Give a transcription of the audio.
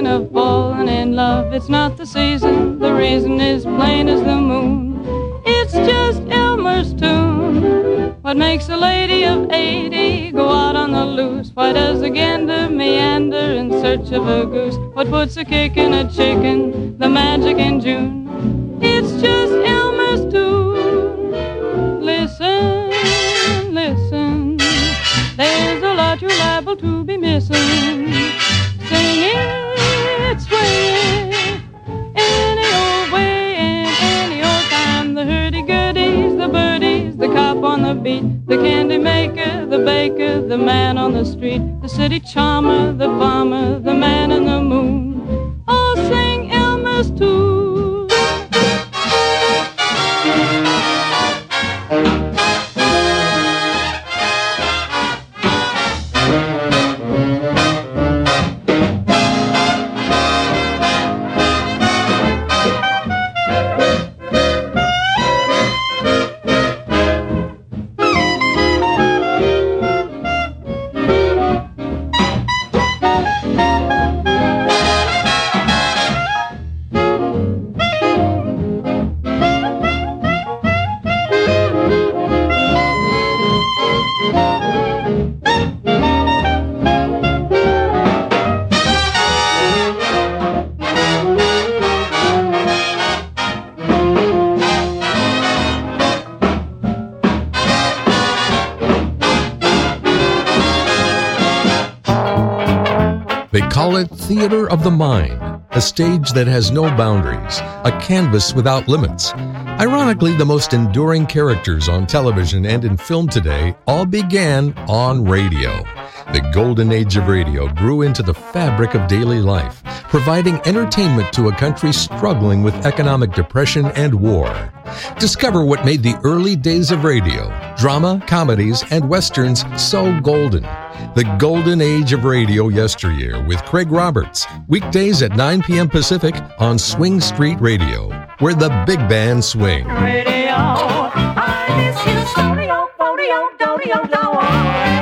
thinking of falling in love. It's not the season, the reason is plain as the moon. It's just Elmer's tune. What makes a lady of 80 go out on the loose? Why does a gander meander in search of a goose? What puts a kick in a chicken, the magic in June? It's just Elmer's tune. Listen, listen, there's a lot you're liable to be missing. Sing it, swing it, any old way and any old time. The hurdy-gurdies, the birdies, the cop on the beat, the candy maker, the baker, the man on the street, the city charmer, the farmer, the man in the moon, all sing Elmer's tune. They call it Theater of the Mind, a stage that has no boundaries, a canvas without limits. Ironically, the most enduring characters on television and in film today all began on radio. The golden age of radio grew into the fabric of daily life, providing entertainment to a country struggling with economic depression and war. Discover what made the early days of radio, drama, comedies, and westerns so golden. The Golden Age of Radio Yesteryear with Craig Roberts, weekdays at 9 p.m. Pacific on Swing Street Radio, where the big band swing. Radio, I miss you, so-do-yo, do-do-yo, do-do-yo, do-do-yo.